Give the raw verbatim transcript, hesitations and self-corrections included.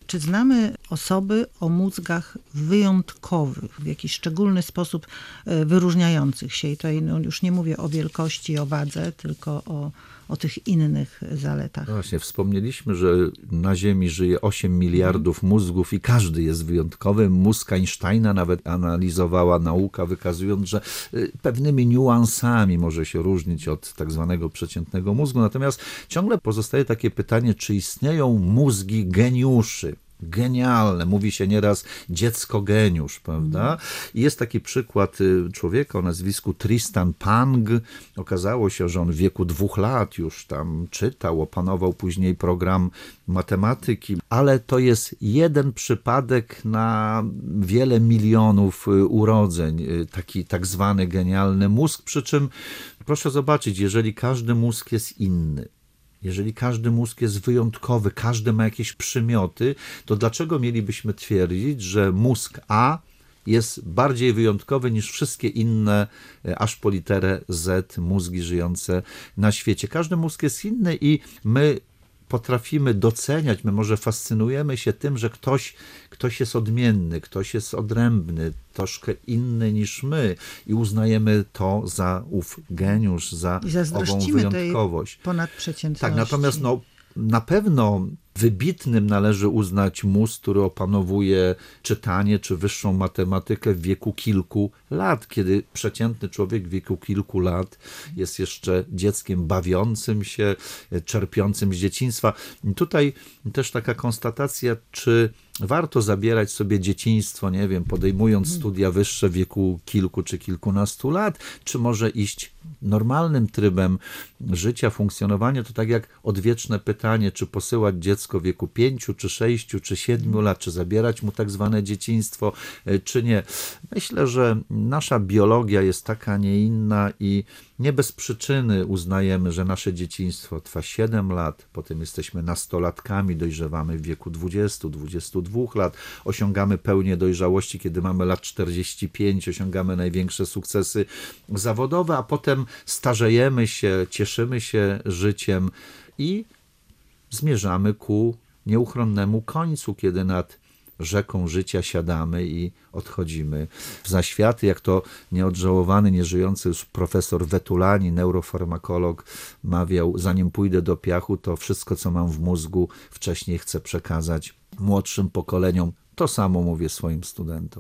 Czy znamy osoby o mózgach wyjątkowych, w jakiś szczególny sposób wyróżniających się? I tutaj no, już nie mówię o wielkości, o wadze, tylko o, o tych innych zaletach. No właśnie, wspomnieliśmy, że na Ziemi żyje osiem miliardów mózgów i każdy jest wyjątkowy. Mózg Einsteina nawet analizowała nauka, wykazując, że pewnymi niuansami może się różnić od tak zwanego przeciętnego mózgu. Natomiast ciągle pozostaje takie pytanie, czy istnieją mózgi geniuszy. Genialne. Mówi się nieraz dziecko geniusz, prawda? I jest taki przykład człowieka o nazwisku Tristan Pang. Okazało się, że on w wieku dwóch lat już tam czytał, opanował później program matematyki, ale to jest jeden przypadek na wiele milionów urodzeń, taki tak zwany genialny mózg, przy czym proszę zobaczyć, jeżeli każdy mózg jest inny, jeżeli każdy mózg jest wyjątkowy, każdy ma jakieś przymioty, to dlaczego mielibyśmy twierdzić, że mózg A jest bardziej wyjątkowy niż wszystkie inne, aż po literę Z, mózgi żyjące na świecie? Każdy mózg jest inny i my potrafimy doceniać, my może fascynujemy się tym, że ktoś, ktoś jest odmienny, ktoś jest odrębny, troszkę inny niż my i uznajemy to za ów geniusz, za ową wyjątkowość. Tej ponadprzeciętności. Tak, natomiast no, na pewno wybitnym należy uznać mózg, który opanowuje czytanie czy wyższą matematykę w wieku kilku lat, kiedy przeciętny człowiek w wieku kilku lat jest jeszcze dzieckiem bawiącym się, czerpiącym z dzieciństwa. I tutaj też taka konstatacja, czy warto zabierać sobie dzieciństwo, nie wiem, podejmując studia wyższe w wieku kilku czy kilkunastu lat, czy może iść normalnym trybem życia, funkcjonowania? To tak jak odwieczne pytanie, czy posyłać dziecko w wieku pięciu, czy sześciu, czy siedmiu lat, czy zabierać mu tak zwane dzieciństwo, czy nie. Myślę, że nasza biologia jest taka, nie inna i nie bez przyczyny uznajemy, że nasze dzieciństwo trwa siedem lat, potem jesteśmy nastolatkami, dojrzewamy w wieku dwudziestu, dwudziestu dwóch lat, osiągamy pełnię dojrzałości, kiedy mamy lat czterdzieści pięć, osiągamy największe sukcesy zawodowe, a potem starzejemy się, cieszymy się życiem i zmierzamy ku nieuchronnemu końcu, kiedy nad rzeką życia siadamy i odchodzimy w zaświaty, jak to nieodżałowany, nieżyjący już profesor Vetulani, neurofarmakolog, mawiał: zanim pójdę do piachu, to wszystko, co mam w mózgu, wcześniej chcę przekazać młodszym pokoleniom. To samo mówię swoim studentom.